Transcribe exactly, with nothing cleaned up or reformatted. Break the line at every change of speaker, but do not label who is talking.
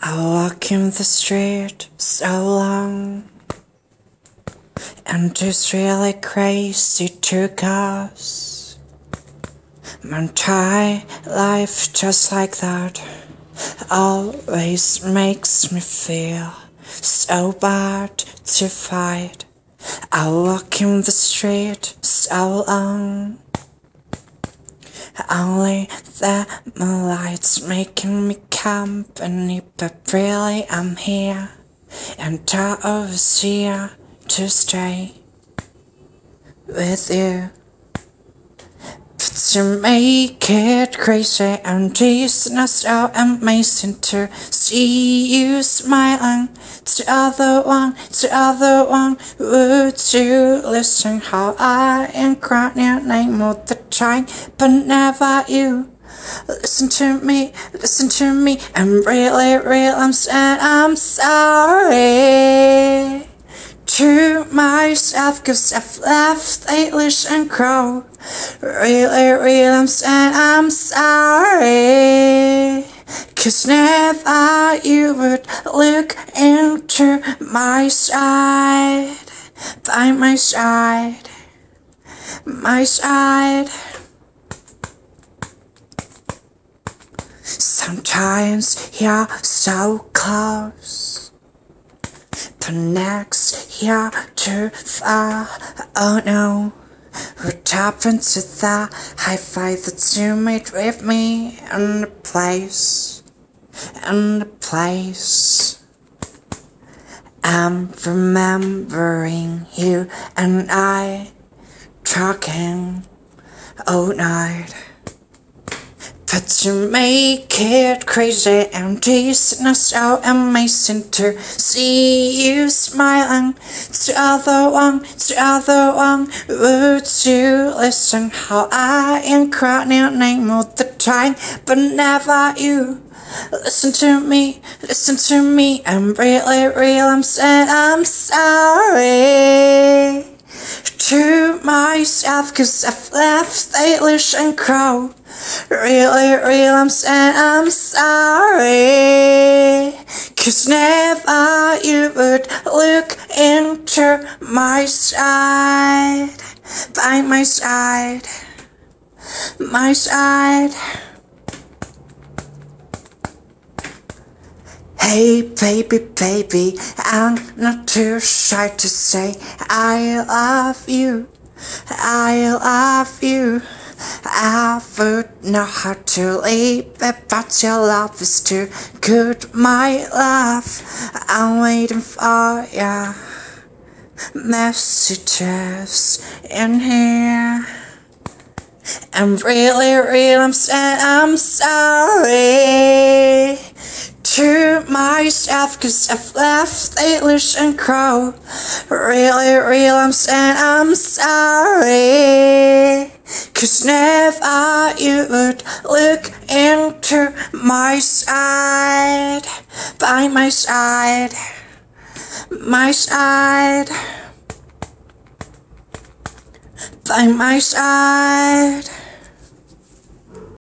I walk in the street so long, and it's really crazy to cause my entire life just like that always makes me feel so bad to fight. I walk in the street so long, only the moonlight's making me company, but really I'm here, and I was here to stay with you. But to make it crazy, and it's not so amazing to see you smiling. To other one, to other one, would you listen how I am crying your name all the time, but never you. Listen to me, listen to me, I'm really real, I'm sad, I'm sorry to myself, cause I've left English and crow. Really real, I'm sad, I'm sorry, cause never you would look into my side, by my side, my side. Sometimes you're so close, but next you're too far. Oh no, what happened to the high five that you made with me in the place, in the place? I'm remembering you and I talking all night. But to make it crazy, and it's not so amazing to see you smiling. To other one, to other one, would you listen how I am crying your name all the time, but never you. Listen to me, listen to me, I'm really real, I'm sad, I'm sorry to myself, cause I've left English and crow. Really real, I'm sad, I'm sorry, cause never you would look into my side, by my side, my side. Hey baby, baby, I'm not too shy to say I love you, I love you. I would know how to leave it, but your love is too good, my love. I'm waiting for your messages in here. I'm really real, I'm sad, I'm sorry to myself, cause I've left English and crow. Really real, I'm sad, I'm sorry, cause never you would look into my side, by my side, my side, by my side.